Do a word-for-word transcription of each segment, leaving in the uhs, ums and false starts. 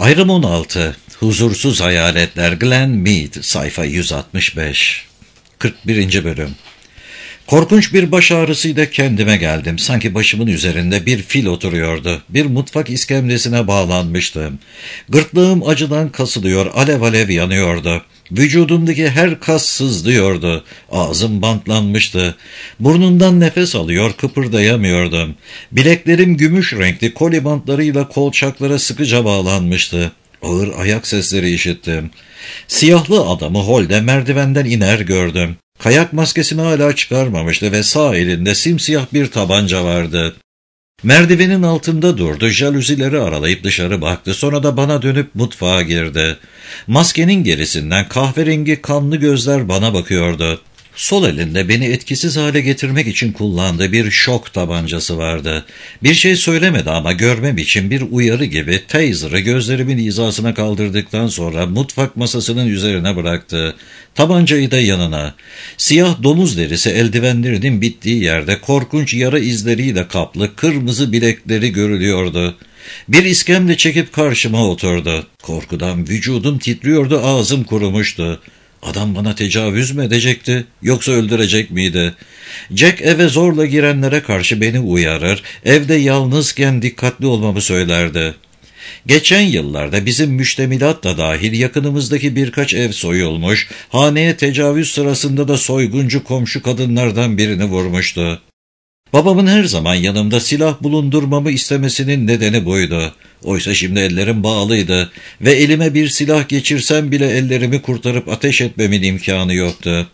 Ayrım on altı. Huzursuz Hayaletler. Glenn Mead. Sayfa yüz altmış beş. kırk birinci bölüm. Korkunç bir baş ağrısıyla kendime geldim. Sanki başımın üzerinde bir fil oturuyordu. Bir mutfak iskemlesine bağlanmıştım. Gırtlağım acıdan kasılıyor, alev alev yanıyordu. Vücudumdaki her kas sızlıyordu. Ağzım bantlanmıştı. Burnumdan nefes alıyor, kıpırdayamıyordum. Bileklerim gümüş renkli koli bantlarıyla kolçaklara sıkıca bağlanmıştı. Ağır ayak sesleri işittim. Siyahlı adamı holde merdivenden iner gördüm. Kayak maskesini hala çıkarmamıştı ve sağ elinde simsiyah bir tabanca vardı. Merdivenin altında durdu, jaluzileri aralayıp dışarı baktı, sonra da bana dönüp mutfağa girdi. Maskenin gerisinden kahverengi kanlı gözler bana bakıyordu. Sol elinde beni etkisiz hale getirmek için kullandığı bir şok tabancası vardı. Bir şey söylemedi ama görmem için bir uyarı gibi taser'ı gözlerimin hizasına kaldırdıktan sonra mutfak masasının üzerine bıraktı. Tabancayı da yanına. Siyah domuz derisi eldivenlerinin bittiği yerde korkunç yara izleriyle kaplı kırmızı bilekleri görülüyordu. Bir iskemle çekip karşıma oturdu. Korkudan vücudum titriyordu, ağzım kurumuştu. Adam bana tecavüz mü edecekti, yoksa öldürecek miydi? Jack eve zorla girenlere karşı beni uyarır, evde yalnızken dikkatli olmamı söylerdi. Geçen yıllarda bizim müştemilat da dahil yakınımızdaki birkaç ev soyulmuş, haneye tecavüz sırasında da soyguncu komşu kadınlardan birini vurmuştu. Babamın her zaman yanımda silah bulundurmamı istemesinin nedeni buydu. Oysa şimdi ellerim bağlıydı ve elime bir silah geçirsem bile ellerimi kurtarıp ateş etmemin imkanı yoktu.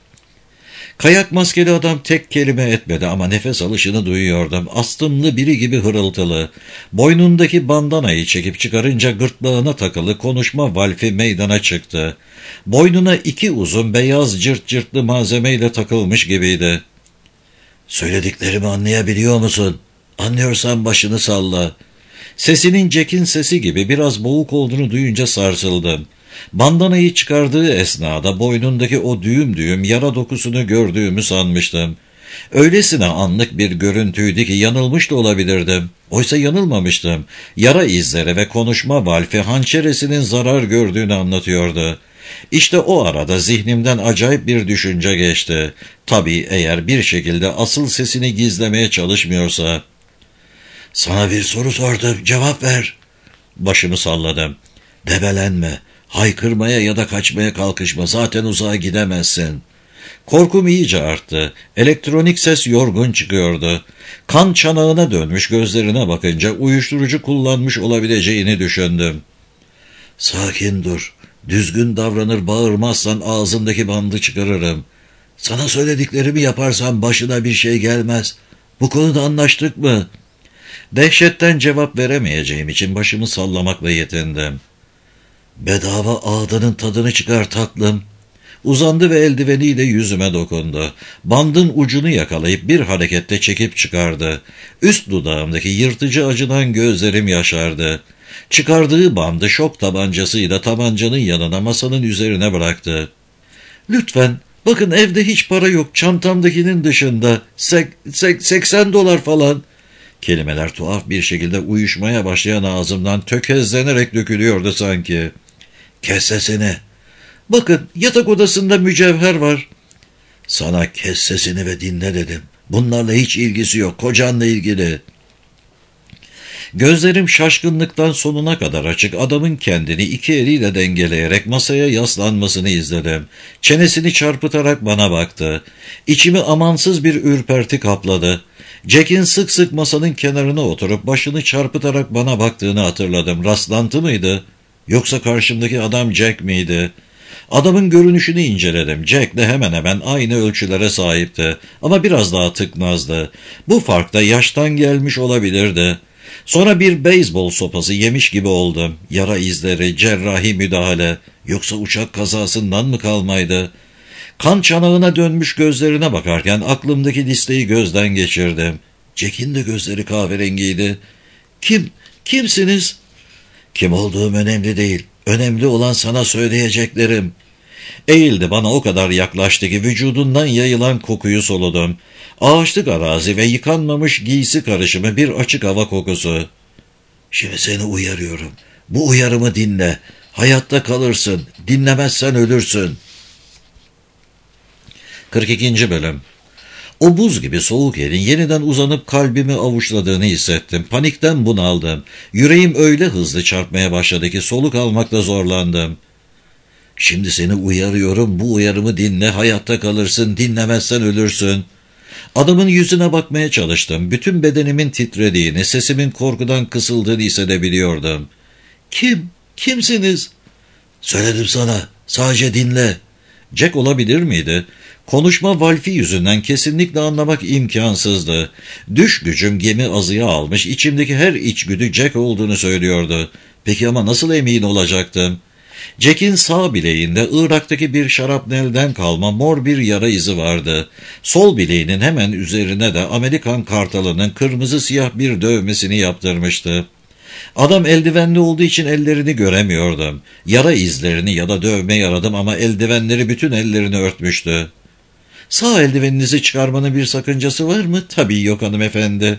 Kayak maskeli adam tek kelime etmedi ama nefes alışını duyuyordum. Astımlı biri gibi hırıltılı. Boynundaki bandanayı çekip çıkarınca gırtlağına takılı konuşma valfi meydana çıktı. Boynuna iki uzun beyaz cırt cırtlı malzemeyle takılmış gibiydi. "Söylediklerimi anlayabiliyor musun? Anlıyorsan başını salla." Sesinin Jack'in sesi gibi biraz boğuk olduğunu duyunca sarsıldım. Bandanayı çıkardığı esnada boynundaki o düğüm düğüm yara dokusunu gördüğümü sanmıştım. Öylesine anlık bir görüntüydü ki yanılmış da olabilirdim. Oysa yanılmamıştım. Yara izleri ve konuşma valfi hançeresinin zarar gördüğünü anlatıyordu. İşte o arada zihnimden acayip bir düşünce geçti. Tabii eğer bir şekilde asıl sesini gizlemeye çalışmıyorsa. "Sana bir soru sordum, cevap ver." Başımı salladım. "Debelenme, haykırmaya ya da kaçmaya kalkışma, zaten uzağa gidemezsin." Korkum iyice arttı. Elektronik ses yorgun çıkıyordu. Kan çanağına dönmüş gözlerine bakınca uyuşturucu kullanmış olabileceğini düşündüm. "Sakin dur. Düzgün davranır, bağırmazsan ağzındaki bandı çıkarırım. Sana söylediklerimi yaparsan başına bir şey gelmez. Bu konuda anlaştık mı?" Dehşetten cevap veremeyeceğim için başımı sallamakla yetindim. "Bedava ağdanın tadını çıkar tatlım." Uzandı ve eldiveniyle yüzüme dokundu. Bandın ucunu yakalayıp bir harekette çekip çıkardı. Üst dudağımdaki yırtıcı acıdan gözlerim yaşardı. Çıkardığı bandı şok tabancasıyla tabancanın yanına masanın üzerine bıraktı. "Lütfen, bakın evde hiç para yok, çantamdakinin dışında. Sek, sek, seksen dolar falan." Kelimeler tuhaf bir şekilde uyuşmaya başlayan ağzımdan tökezlenerek dökülüyordu sanki. "Kes sesini." "Bakın, yatak odasında mücevher var." "Sana kes sesini ve dinle dedim. Bunlarla hiç ilgisi yok, kocanla ilgili." Gözlerim şaşkınlıktan sonuna kadar açık, adamın kendini iki eliyle dengeleyerek masaya yaslanmasını izledim. Çenesini çarpıtarak bana baktı. İçimi amansız bir ürperti kapladı. Jack'in sık sık masanın kenarına oturup başını çarpıtarak bana baktığını hatırladım. Rastlantı mıydı? Yoksa karşımdaki adam Jack miydi? Adamın görünüşünü inceledim. Jack de hemen hemen aynı ölçülere sahipti. Ama biraz daha tıknazdı. Bu fark da yaştan gelmiş olabilirdi. Sonra bir beyzbol sopası yemiş gibi oldum. Yara izleri, cerrahi müdahale. Yoksa uçak kazasından mı kalmaydı? Kan çanağına dönmüş gözlerine bakarken aklımdaki listeyi gözden geçirdim. Jack'in de gözleri kahverengiydi. "Kim? Kimsiniz?" "Kim olduğum önemli değil. Önemli olan sana söyleyeceklerim." Eğildi, bana o kadar yaklaştı ki vücudundan yayılan kokuyu soludum. Ağaçlık arazi ve yıkanmamış giysi karışımı bir açık hava kokusu. "Şimdi seni uyarıyorum. Bu uyarımı dinle. Hayatta kalırsın. Dinlemezsen ölürsün. kırk ikinci bölüm. O buz gibi soğuk elin yeniden uzanıp kalbimi avuçladığını hissettim. Panikten bunaldım. Yüreğim öyle hızlı çarpmaya başladı ki soluk almakta zorlandım. Şimdi seni uyarıyorum, bu uyarımı dinle, hayatta kalırsın, dinlemezsen ölürsün. Adamın yüzüne bakmaya çalıştım. Bütün bedenimin titrediğini, sesimin korkudan kısıldığını hissedebiliyordum. Kim? Kimsiniz? Söyledim sana, sadece dinle. Jack olabilir miydi? Konuşma valfi yüzünden kesinlikle anlamak imkansızdı. Düş gücüm gemi azıya almış, içimdeki her içgüdü Jack olduğunu söylüyordu. Peki ama nasıl emin olacaktım? Jack'in sağ bileğinde Irak'taki bir şarapnelden kalma mor bir yara izi vardı. Sol bileğinin hemen üzerine de Amerikan kartalının kırmızı siyah bir dövmesini yaptırmıştı. Adam eldivenli olduğu için ellerini göremiyordum. Yara izlerini ya da dövmeyi aradım ama eldivenleri bütün ellerini örtmüştü. Sağ eldiveninizi çıkarmanın bir sakıncası var mı? Tabii yok hanımefendi.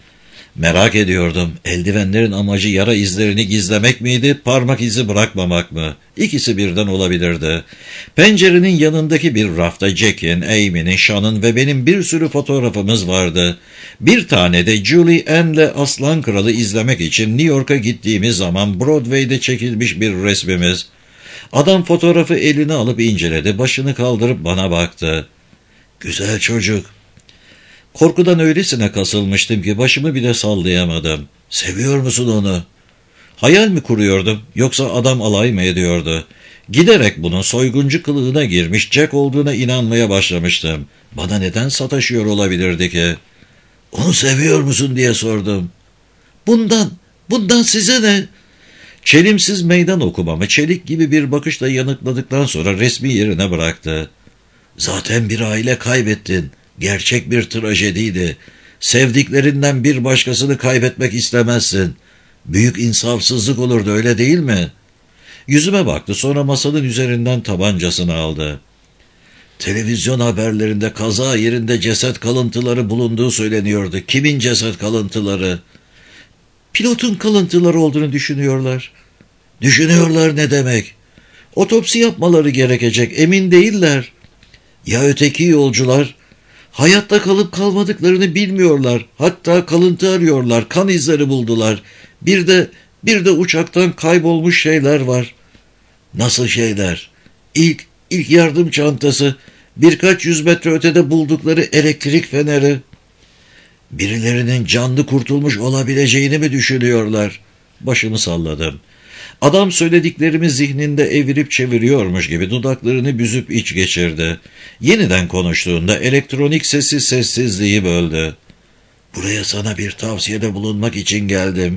Merak ediyordum. Eldivenlerin amacı yara izlerini gizlemek miydi, parmak izi bırakmamak mı? İkisi birden olabilirdi. Pencerenin yanındaki bir rafta Jack'in, Amy'nin, Sean'ın ve benim bir sürü fotoğrafımız vardı. Bir tane de Julie Ann'le Aslan Kralı izlemek için New York'a gittiğimiz zaman Broadway'de çekilmiş bir resmimiz. Adam fotoğrafı eline alıp inceledi, başını kaldırıp bana baktı. Güzel çocuk. Korkudan öylesine kasılmıştım ki başımı bile sallayamadım. Seviyor musun onu? Hayal mi kuruyordum, yoksa adam alay mı ediyordu? Giderek bunun soyguncu kılığına girmiş Jack olduğuna inanmaya başlamıştım. Bana neden sataşıyor olabilirdi ki? Onu seviyor musun diye sordum. Bundan, bundan size ne? Çelimsiz meydan okumamı çelik gibi bir bakışla yanıtladıktan sonra resmi yerine bıraktı. Zaten bir aile kaybettin. Gerçek bir trajediydi. Sevdiklerinden bir başkasını kaybetmek istemezsin. Büyük insafsızlık olurdu, öyle değil mi? Yüzüme baktı, sonra masanın üzerinden tabancasını aldı. Televizyon haberlerinde kaza yerinde ceset kalıntıları bulunduğu söyleniyordu. Kimin ceset kalıntıları? Pilotun kalıntıları olduğunu düşünüyorlar. Düşünüyorlar ne demek? Otopsi yapmaları gerekecek, emin değiller. Ya öteki yolcular? Hayatta kalıp kalmadıklarını bilmiyorlar. Hatta kalıntı arıyorlar, kan izleri buldular. Bir de, bir de uçaktan kaybolmuş şeyler var. Nasıl şeyler? İlk, ilk yardım çantası, birkaç yüz metre ötede buldukları elektrik feneri. Birilerinin canlı kurtulmuş olabileceğini mi düşünüyorlar? Başımı salladım. Adam söylediklerimi zihninde evirip çeviriyormuş gibi dudaklarını büzüp iç geçirdi. Yeniden konuştuğunda elektronik sesi sessizliği böldü. Buraya sana bir tavsiyede bulunmak için geldim.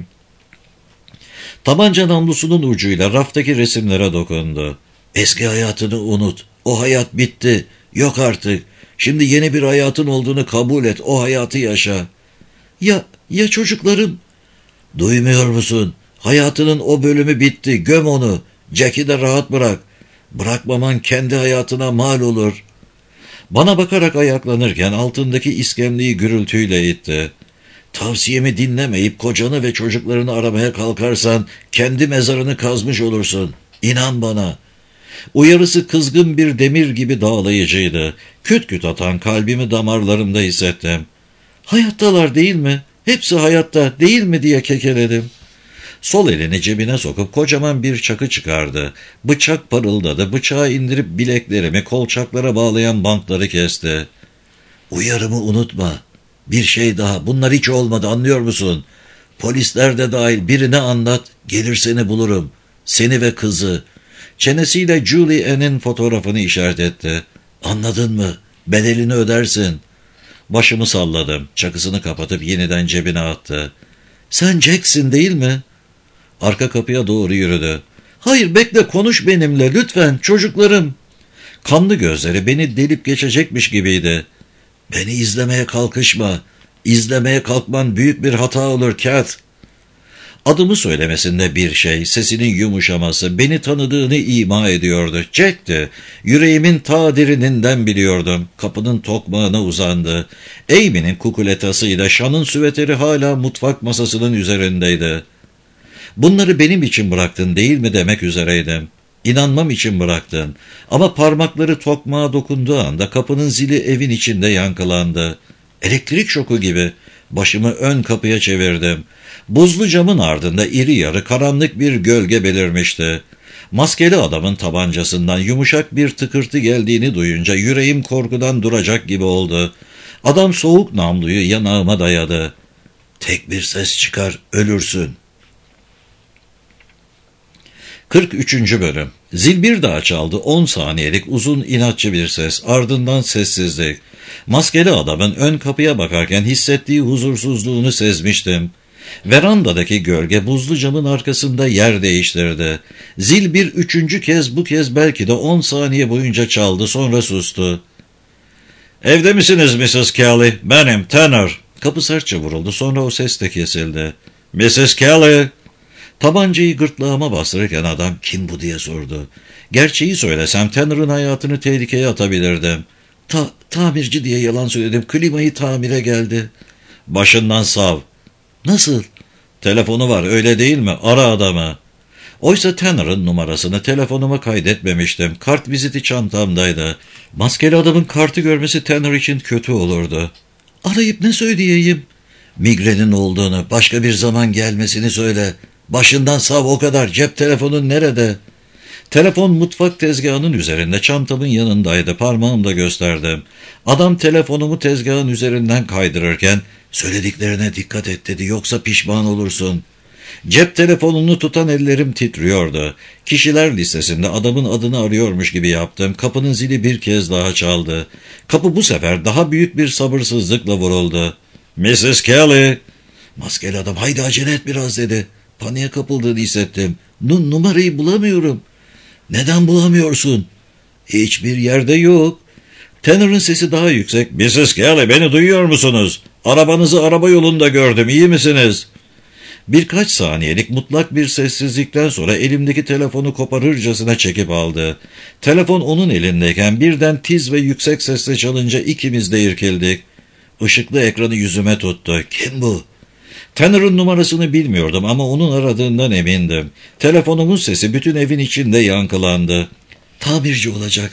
Tabanca namlusunun ucuyla raftaki resimlere dokundu. Eski hayatını unut. O hayat bitti. Yok artık. Şimdi yeni bir hayatın olduğunu kabul et. O hayatı yaşa. Ya, ya çocuklarım? Duymuyor musun? Hayatının o bölümü bitti. Göm onu. Jack'i de rahat bırak. Bırakmaman kendi hayatına mal olur. Bana bakarak ayaklanırken altındaki iskemleyi gürültüyle itti. Tavsiyemi dinlemeyip kocanı ve çocuklarını aramaya kalkarsan kendi mezarını kazmış olursun. İnan bana. Uyarısı kızgın bir demir gibi dağlayıcıydı. Küt küt atan kalbimi damarlarımda hissettim. Hayattalar değil mi? Hepsi hayatta değil mi diye kekeledim. Sol elini cebine sokup kocaman bir çakı çıkardı. Bıçak parıldadı. Bıçağı indirip bileklerimi kolçaklara bağlayan bantları kesti. Uyarımı unutma. Bir şey daha. Bunlar hiç olmadı, anlıyor musun? Polisler de dahil, birine anlat. Gelir seni bulurum. Seni ve kızı. Çenesiyle Julie Ann'in fotoğrafını işaret etti. Anladın mı? Bedelini ödersin. Başımı salladım. Çakısını kapatıp yeniden cebine attı. Sen Jack'sin değil mi? Arka kapıya doğru yürüdü. Hayır, bekle, konuş benimle lütfen, çocuklarım. Kanlı gözleri beni delip geçecekmiş gibiydi. Beni izlemeye kalkışma. İzlemeye kalkman büyük bir hata olur Kat. Adımı söylemesinde bir şey, sesinin yumuşaması, beni tanıdığını ima ediyordu. Jack'ti. Yüreğimin ta derininden biliyordum. Kapının tokmağına uzandı. Amy'nin kukuletasıyla Sean'ın süveteri hala mutfak masasının üzerindeydi. Bunları benim için bıraktın değil mi demek üzereydim. İnanmam için bıraktın. Ama parmakları tokmağa dokunduğu anda kapının zili evin içinde yankılandı. Elektrik şoku gibi. Başımı ön kapıya çevirdim. Buzlu camın ardında iri yarı karanlık bir gölge belirmişti. Maskeli adamın tabancasından yumuşak bir tıkırtı geldiğini duyunca yüreğim korkudan duracak gibi oldu. Adam soğuk namluyu yanağıma dayadı. "Tek bir ses çıkar, ölürsün." kırk üçüncü bölüm. Zil bir daha çaldı. on saniyelik uzun inatçı bir ses. Ardından sessizlik. Maskeli adamın ön kapıya bakarken hissettiği huzursuzluğunu sezmiştim. Verandadaki gölge buzlu camın arkasında yer değiştirdi. Zil bir üçüncü kez, bu kez belki de on saniye boyunca çaldı, sonra sustu. "Evde misiniz missus Kelly? Benim, Tanner." Kapı sertçe vuruldu, sonra o ses de kesildi. "missus Kelly." Tabancayı gırtlağıma bastırırken adam "Kim bu?" diye sordu. Gerçeği söylesem Tanner'ın hayatını tehlikeye atabilirdim. Ta tamirci diye yalan söyledim. Klimayı tamire geldi. "Başından sav." "Nasıl?" "Telefonu var, öyle değil mi? Ara adamı." Oysa Tanner'ın numarasını telefonuma kaydetmemiştim. Kart viziti çantamdaydı. Maskeli adamın kartı görmesi Tanner için kötü olurdu. "Arayıp ne söyleyeyim?" "Migrenin olduğunu, başka bir zaman gelmesini söyle. Başından sav, o kadar. Cep telefonun nerede?" Telefon mutfak tezgahının üzerinde, çantamın yanındaydı. Parmağımla gösterdim. Adam telefonumu tezgahın üzerinden kaydırırken "Söylediklerine dikkat et" dedi, "yoksa pişman olursun." Cep telefonunu tutan ellerim titriyordu. Kişiler listesinde adamın adını arıyormuş gibi yaptım. Kapının zili bir kez daha çaldı. Kapı bu sefer daha büyük bir sabırsızlıkla vuruldu. "missus Kelly." Maskeli adam "Haydi acele et biraz" dedi. Paniğe kapıldığını hissettim. N numarayı bulamıyorum. "Neden bulamıyorsun?" "Hiçbir yerde yok." Tanner'ın sesi daha yüksek. "missus Kelly, beni duyuyor musunuz? Arabanızı araba yolunda gördüm, iyi misiniz?" Birkaç saniyelik mutlak bir sessizlikten sonra elimdeki telefonu koparırcasına çekip aldı. Telefon onun elindeyken birden tiz ve yüksek sesle çalınca ikimiz de irkildik. Işıklı ekranı yüzüme tuttu. "Kim bu?" Tanner'ın numarasını bilmiyordum ama onun aradığından emindim. Telefonumun sesi bütün evin içinde yankılandı. "Tamirci olacak.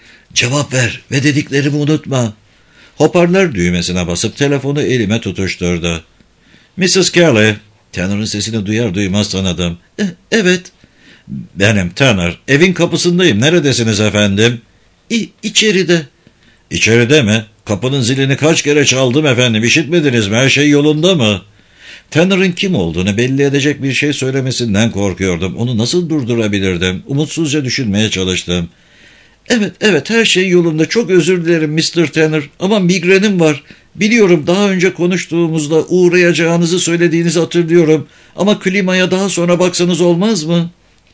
Cevap ver ve dediklerimi unutma." Hoparlör düğmesine basıp telefonu elime tutuşturdu. "missus Kelly." Tanner'ın sesini duyar duymaz tanıdım. E, "Evet." "Benim Tanner. Evin kapısındayım. Neredesiniz efendim?" İ içeride." "İçeride mi? Kapının zilini kaç kere çaldım efendim. İşitmediniz mi? Her şey yolunda mı?" Tanner'ın kim olduğunu belli edecek bir şey söylemesinden korkuyordum. Onu nasıl durdurabilirdim? Umutsuzca düşünmeye çalıştım. Evet, evet, her şey yolunda. Çok özür dilerim mister Tanner. Ama migrenim var. Biliyorum, daha önce konuştuğumuzda uğrayacağınızı söylediğinizi hatırlıyorum. Ama klimaya daha sonra baksanız olmaz mı?"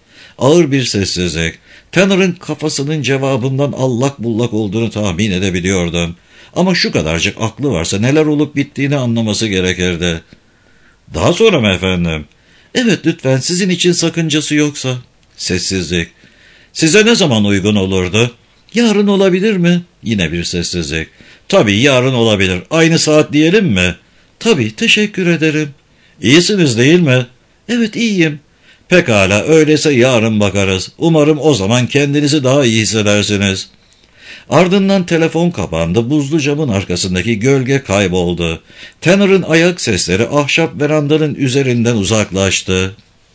Ağır bir sessizlik. Tanner'ın kafasının cevabından allak bullak olduğunu tahmin edebiliyordum. Ama şu kadarcık aklı varsa neler olup bittiğini anlaması gerekirdi. "Daha sonra mı efendim?" "Evet, lütfen, sizin için sakıncası yoksa." Sessizlik. "Size ne zaman uygun olurdu?" "Yarın olabilir mi?" Yine bir sessizlik. "Tabii, yarın olabilir. Aynı saat diyelim mi?" "Tabii, teşekkür ederim." "İyisiniz değil mi?" "Evet, iyiyim." "Pekala, öyleyse yarın bakarız. Umarım o zaman kendinizi daha iyi hissedersiniz." Ardından telefon kapandı, buzlu camın arkasındaki gölge kayboldu. Tanner'ın ayak sesleri ahşap verandanın üzerinden uzaklaştı.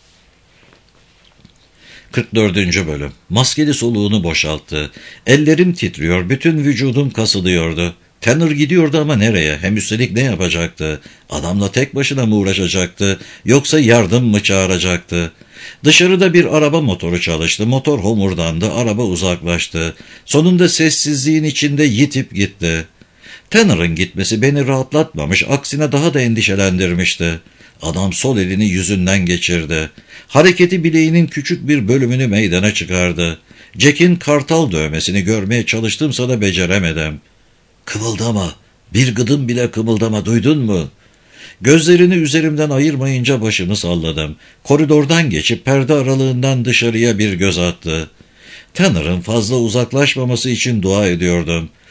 kırk dördüncü bölüm. Maskeli soluğunu boşalttı. Ellerim titriyor, bütün vücudum kasılıyordu. Tanner gidiyordu ama nereye? Hem üstelik ne yapacaktı? Adamla tek başına mı uğraşacaktı? Yoksa yardım mı çağıracaktı? Dışarıda bir araba motoru çalıştı. Motor homurdandı, araba uzaklaştı. Sonunda sessizliğin içinde yitip gitti. Tanner'ın gitmesi beni rahatlatmamış, aksine daha da endişelendirmişti. Adam sol elini yüzünden geçirdi. Hareketi bileğinin küçük bir bölümünü meydana çıkardı. Jack'in kartal dövmesini görmeye çalıştımsa da beceremedim. "Kımıldama, bir gıdım bile kımıldama, duydun mu?" Gözlerini üzerimden ayırmayınca başımı salladım. Koridordan geçip perde aralığından dışarıya bir göz attı. Tanner'ın fazla uzaklaşmaması için dua ediyordum.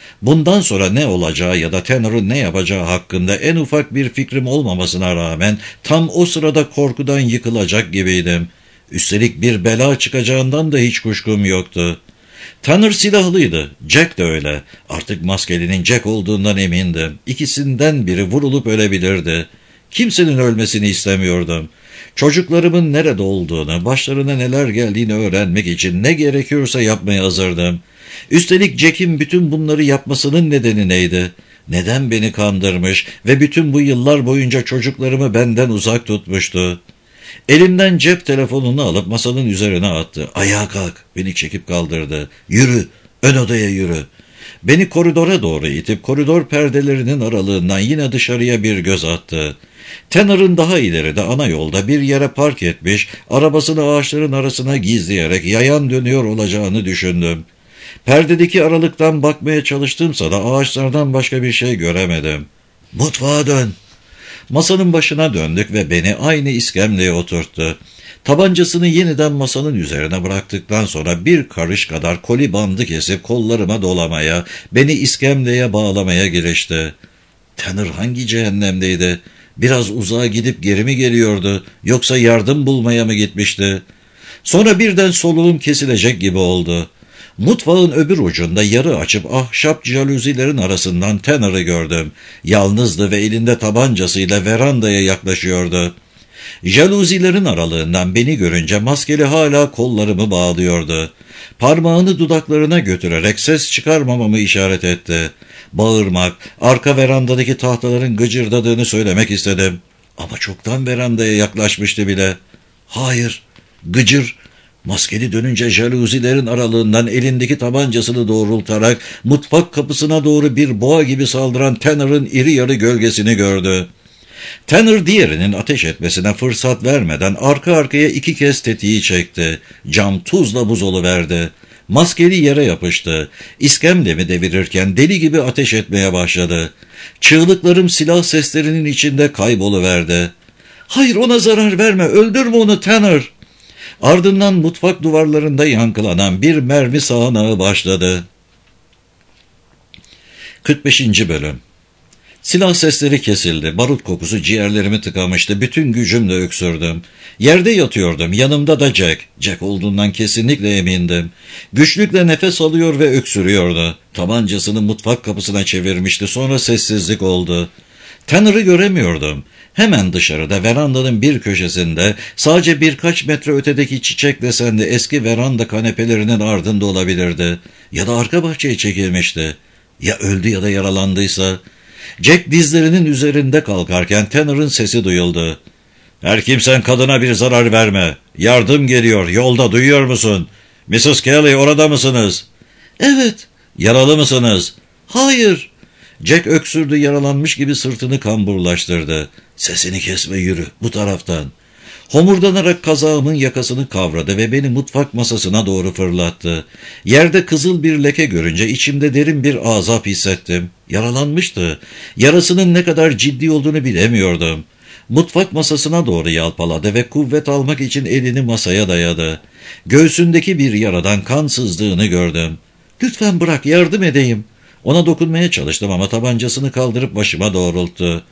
Bundan sonra ne olacağı ya da Tanner'ın ne yapacağı hakkında en ufak bir fikrim olmamasına rağmen tam o sırada korkudan yıkılacak gibiydim. Üstelik bir bela çıkacağından da hiç kuşkum yoktu. Tanner silahlıydı. Jack de öyle. Artık maskelinin Jack olduğundan emindim. İkisinden biri vurulup ölebilirdi. Kimsenin ölmesini istemiyordum. Çocuklarımın nerede olduğunu, başlarına neler geldiğini öğrenmek için ne gerekiyorsa yapmaya hazırdım. Üstelik Jack'in bütün bunları yapmasının nedeni neydi? Neden beni kandırmış ve bütün bu yıllar boyunca çocuklarımı benden uzak tutmuştu? Elimden cep telefonunu alıp masanın üzerine attı. Ayağa kalk, beni çekip kaldırdı. Yürü, ön odaya yürü. Beni koridora doğru itip koridor perdelerinin aralığından yine dışarıya bir göz attı. Tanner'ın daha ileride ana yolda bir yere park etmiş, arabasını ağaçların arasına gizleyerek yayan dönüyor olacağını düşündüm. Perdedeki aralıktan bakmaya çalıştımsa da ağaçlardan başka bir şey göremedim. Mutfağa dön. Masanın başına döndük ve beni aynı iskemleye oturttu. Tabancasını yeniden masanın üzerine bıraktıktan sonra bir karış kadar koli bandı kesip kollarıma dolamaya, beni iskemleye bağlamaya girişti. Tanner hangi cehennemdeydi? Biraz uzağa gidip geri mi geliyordu, yoksa yardım bulmaya mı gitmişti? Sonra birden soluğum kesilecek gibi oldu. Mutfağın öbür ucunda yarı açıp ahşap jaluzilerin arasından Tanner'ı gördüm. Yalnızdı ve elinde tabancasıyla verandaya yaklaşıyordu. Jaluzilerin aralığından beni görünce maskeli hala kollarımı bağlıyordu. Parmağını dudaklarına götürerek ses çıkarmamamı işaret etti. Bağırmak, arka verandadaki tahtaların gıcırdadığını söylemek istedim. Ama çoktan verandaya yaklaşmıştı bile. Hayır, gıcır. Maskeli dönünce jaluzilerin aralığından elindeki tabancasını doğrultarak mutfak kapısına doğru bir boğa gibi saldıran Tanner'ın iri yarı gölgesini gördü. Tanner diğerinin ateş etmesine fırsat vermeden arka arkaya iki kez tetiği çekti. Cam tuzla buz oluverdi. Maskeli yere yapıştı. İskemlemi devirirken deli gibi ateş etmeye başladı. Çığlıklarım silah seslerinin içinde kayboluverdi. Hayır, ona zarar verme, öldürme onu Tanner. Ardından mutfak duvarlarında yankılanan bir mermi sağanağı başladı. kırk beşinci Bölüm. Silah sesleri kesildi. Barut kokusu ciğerlerimi tıkamıştı. Bütün gücümle öksürdüm. Yerde yatıyordum. Yanımda da Jack. Jack olduğundan kesinlikle emindim. Güçlükle nefes alıyor ve öksürüyordu. Tabancasını mutfak kapısına çevirmişti. Sonra sessizlik oldu. Tanner'ı göremiyordum. Hemen dışarıda verandanın bir köşesinde, sadece birkaç metre ötedeki çiçek desenli eski veranda kanepelerinin ardında olabilirdi. Ya da arka bahçeye çekilmişti. Ya öldü ya da yaralandıysa. Jack dizlerinin üzerinde kalkarken Tanner'ın sesi duyuldu. Her kimsen kadına bir zarar verme. Yardım geliyor. Yolda, duyuyor musun? missus Kelly, orada mısınız? Evet. Yaralı mısınız? Hayır. Jack öksürdü, yaralanmış gibi sırtını kamburlaştırdı. Sesini kes ve yürü, bu taraftan. Homurdanarak kazağımın yakasını kavradı ve beni mutfak masasına doğru fırlattı. Yerde kızıl bir leke görünce içimde derin bir azap hissettim. Yaralanmıştı. Yarasının ne kadar ciddi olduğunu bilemiyordum. Mutfak masasına doğru yalpaladı ve kuvvet almak için elini masaya dayadı. Göğsündeki bir yaradan kan sızdığını gördüm. Lütfen bırak, yardım edeyim. Ona dokunmaya çalıştım ama tabancasını kaldırıp başıma doğrulttu.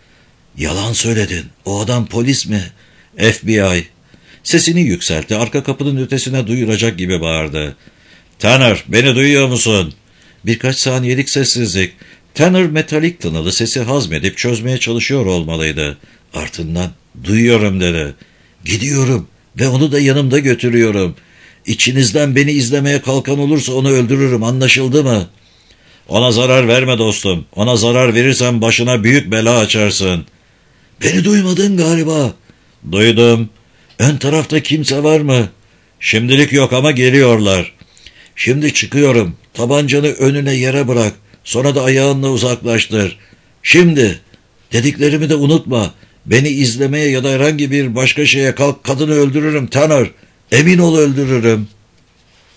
Yalan söyledin. O adam polis mi? F B I. Sesini yükseltti. Arka kapının ötesine duyuracak gibi bağırdı. Tanner, beni duyuyor musun? Birkaç saniyelik sessizlik. Tanner metalik tınılı sesi hazmedip çözmeye çalışıyor olmalıydı. Ardından duyuyorum dedi. Gidiyorum ve onu da yanımda götürüyorum. İçinizden beni izlemeye kalkan olursa onu öldürürüm, anlaşıldı mı? Ona zarar verme dostum. Ona zarar verirsen başına büyük bela açarsın. Beni duymadın galiba. Duydum. Ön tarafta kimse var mı? Şimdilik yok ama geliyorlar. Şimdi çıkıyorum. Tabancanı önüne yere bırak. Sonra da ayağınla uzaklaştır. Şimdi. Dediklerimi de unutma. Beni izlemeye ya da herhangi bir başka şeye kalk, kadını öldürürüm Tanner. Emin ol öldürürüm.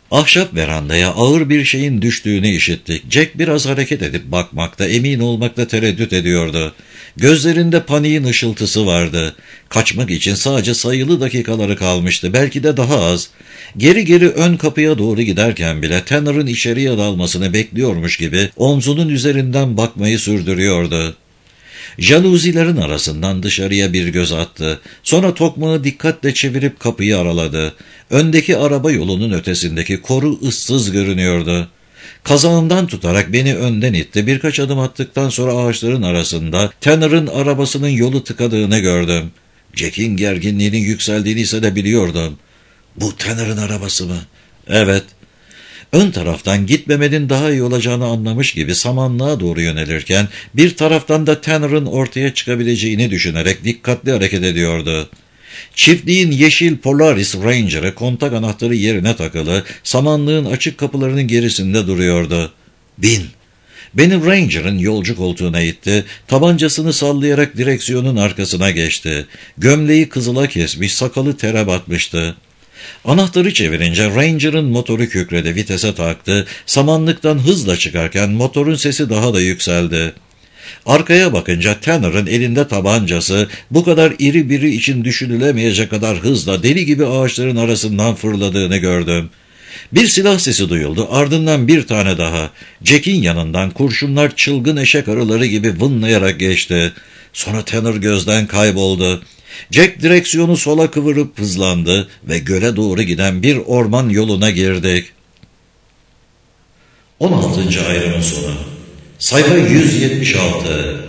Ahşap verandaya ağır bir şeyin düştüğünü işittik. Jack biraz hareket edip bakmakta, emin olmakta tereddüt ediyordu. Gözlerinde paniğin ışıltısı vardı. Kaçmak için sadece sayılı dakikaları kalmıştı, belki de daha az. Geri geri ön kapıya doğru giderken bile Tanner'ın içeriye dalmasını bekliyormuş gibi omzunun üzerinden bakmayı sürdürüyordu. Jaluzilerin arasından dışarıya bir göz attı. Sonra tokmağı dikkatle çevirip kapıyı araladı. Öndeki araba yolunun ötesindeki koru ıssız görünüyordu. Kazağından tutarak beni önden itti. Birkaç adım attıktan sonra ağaçların arasında Tanner'ın arabasının yolu tıkadığını gördüm. Jack'in gerginliğinin yükseldiğini ise de biliyordum. Bu Tanner'ın arabası mı? Evet. Ön taraftan gitmemenin daha iyi olacağını anlamış gibi samanlığa doğru yönelirken bir taraftan da Tanner'ın ortaya çıkabileceğini düşünerek dikkatli hareket ediyordu. Çiftliğin yeşil Polaris Ranger'ı kontak anahtarı yerine takılı, samanlığın açık kapılarının gerisinde duruyordu. Bin! Beni Ranger'ın yolcu koltuğuna itti, tabancasını sallayarak direksiyonun arkasına geçti. Gömleği kızıla kesmiş, sakalı tere batmıştı. Anahtarı çevirince Ranger'ın motoru kükredi, vitese taktı. Samanlıktan hızla çıkarken motorun sesi daha da yükseldi. Arkaya bakınca Tanner'ın elinde tabancası bu kadar iri biri için düşünülemeyecek kadar hızla deli gibi ağaçların arasından fırladığını gördüm. Bir silah sesi duyuldu, ardından bir tane daha. Jack'in yanından kurşunlar çılgın eşek arıları gibi vınlayarak geçti. Sonra Tanner gözden kayboldu. Jack direksiyonu sola kıvırıp hızlandı ve göle doğru giden bir orman yoluna girdik. on altıncı ayrımın sonu. Sayfa yüz yetmiş altı.